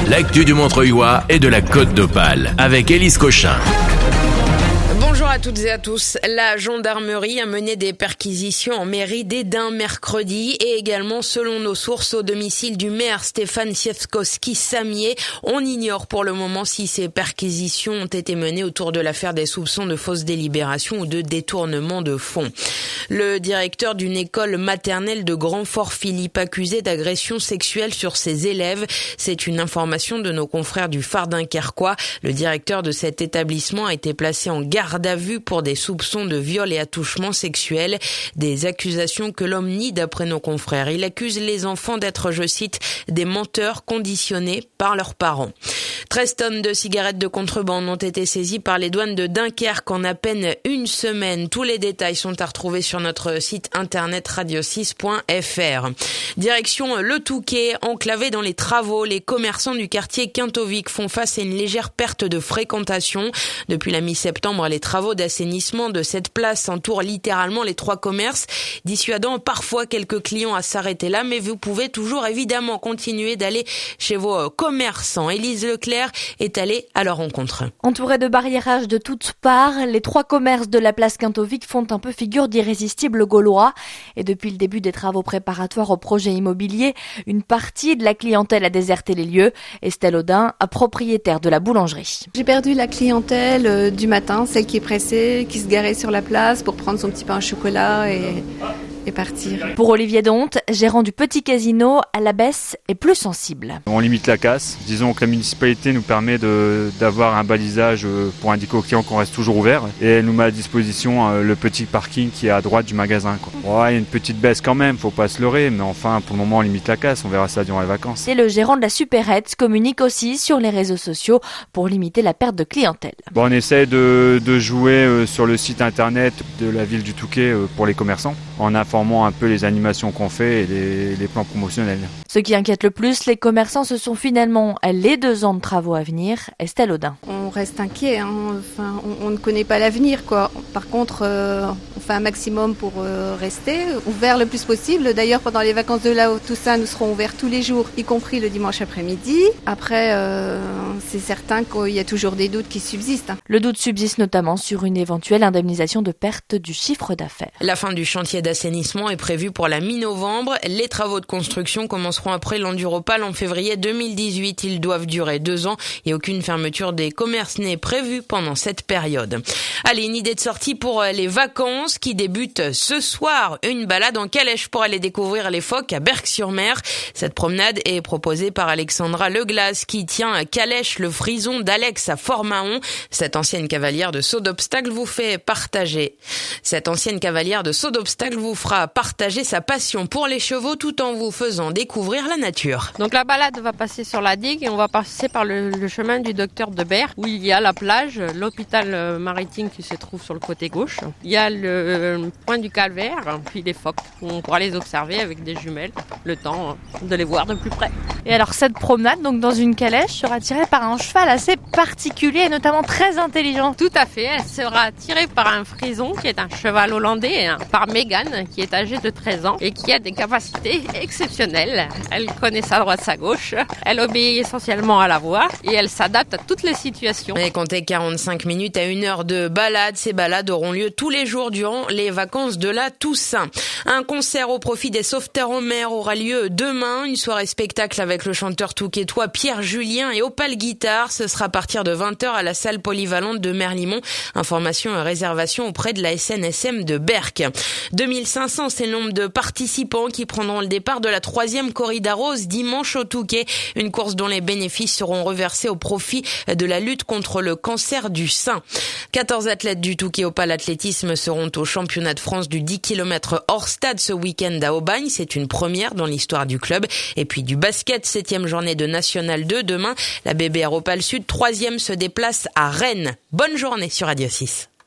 l'actu du Montreuilois et de la Côte d'Opale avec Élise Cochin. Bonjour à toutes et à tous. La gendarmerie a mené des perquisitions en mairie d'Edin mercredi et également, selon nos sources, au domicile du maire Stéphane Siewskowski-Samier. On ignore pour le moment si ces perquisitions ont été menées autour de l'affaire des soupçons de fausse délibération ou de détournement de fonds. Le directeur d'une école maternelle de Grand-Fort-Philippe accusé d'agression sexuelle sur ses élèves. C'est une information de nos confrères du Phare dunkerquois. Le directeur de cet établissement a été placé en garde à vue pour des soupçons de viol et attouchement sexuel, des accusations que l'homme nie d'après nos confrères. Il accuse les enfants d'être, je cite, des menteurs conditionnés par leurs parents. 13 tonnes de cigarettes de contrebande ont été saisies par les douanes de Dunkerque en à peine une semaine. Tous les détails sont à retrouver sur notre site internet radio6.fr. Direction Le Touquet, enclavé dans les travaux. Les commerçants du quartier Quintovic font face à une légère perte de fréquentation. Depuis la mi-septembre, les travaux d'assainissement de cette place entourent littéralement les trois commerces, dissuadant parfois quelques clients à s'arrêter là, mais vous pouvez toujours évidemment continuer d'aller chez vos commerçants. Élise Leclerc est allée à leur rencontre. Entourés de barriérages de toutes parts, les trois commerces de la place Quintovic font un peu figure d'irrésistibles gaulois. Et depuis le début des travaux préparatoires au projet immobilier, une partie de la clientèle a déserté les lieux. Estelle Audin, propriétaire de la boulangerie. J'ai perdu la clientèle du matin, celle qui est pressée, qui se garait sur la place pour prendre son petit pain au chocolat et partir. Pour Olivier Donte, gérant du petit casino, la baisse est plus sensible. On limite la casse. Disons que la municipalité nous permet d'avoir un balisage pour indiquer aux clients qu'on reste toujours ouvert et elle nous met à disposition le petit parking qui est à droite du magasin. Ouais, il y a une petite baisse quand même, faut pas se leurrer, mais enfin pour le moment on limite la casse, on verra ça durant les vacances. Et le gérant de la supérette communique aussi sur les réseaux sociaux pour limiter la perte de clientèle. On essaie de jouer sur le site internet de la ville du Touquet pour les commerçants en informant un peu les animations qu'on fait et les plans promotionnels. Ce qui inquiète le plus, les commerçants, ce sont finalement les 2 ans de travaux à venir. Estelle Audin. On reste inquiet, Enfin, on ne connaît pas l'avenir, quoi. Par contre, on fait un maximum pour rester ouvert le plus possible. D'ailleurs, pendant les vacances de la Toussaint, nous serons ouverts tous les jours, y compris le dimanche après-midi. Après, c'est certain qu'il y a toujours des doutes qui subsistent. Le doute subsiste notamment sur une éventuelle indemnisation de perte du chiffre d'affaires. La fin du chantier d'assainissement est prévue pour la mi-novembre. Les travaux de construction commenceront après l'Enduropal en février 2018. Ils doivent durer 2 ans et aucune fermeture des commerces n'est prévue pendant cette période. Allez, une idée de sortie pour les vacances qui débutent ce soir. Une balade en calèche pour aller découvrir les phoques à Berck-sur-Mer. Cette promenade est proposée par Alexandra Leglas qui tient à Calèche le frison d'Alex à Fort-Mahon. Cette ancienne cavalière de saut d'obstacle vous fera partager sa passion pour les chevaux tout en vous faisant découvrir la nature. Donc la balade va passer sur la digue et on va passer par le chemin du docteur de Berck où il y a la plage, l'hôpital maritime qui se trouve sur le côté gauche. Il y a le point du calvaire, puis les phoques. On pourra les observer avec des jumelles, le temps de les voir de plus près. Et alors cette promenade, donc dans une calèche, sera tirée par un cheval assez particulier et notamment très intelligent. Tout à fait, elle sera tirée par un frison qui est un cheval hollandais, par Mégane qui est âgée de 13 ans et qui a des capacités exceptionnelles. Elle connaît sa droite, sa gauche, elle obéit essentiellement à la voix et elle s'adapte à toutes les situations. Et comptez 45 minutes à 1 heure de balade. Ces balades auront lieu tous les jours durant les vacances de la Toussaint. Un concert au profit des sauveteurs en mer aura lieu demain. Une soirée spectacle avec le chanteur touquetois Pierre Julien et Opal Guitare. Ce sera à partir de 20h à la salle polyvalente de Merlimont. Informations et réservations auprès de la SNSM de Berck. 2500, c'est le nombre de participants qui prendront le départ de la 3e corrida rose dimanche au Touquet. Une course dont les bénéfices seront reversés au profit de la lutte contre le cancer du sein. 14 athlètes du Touquet Opal Athlétisme seront au championnat de France du 10 km hors stade ce week-end à Aubagne. C'est une première dans l'histoire du club. Et puis du basket, 7e journée de National 2. Demain, la BBR Opal Sud, 3e, se déplace à Rennes. Bonne journée sur Radio 6.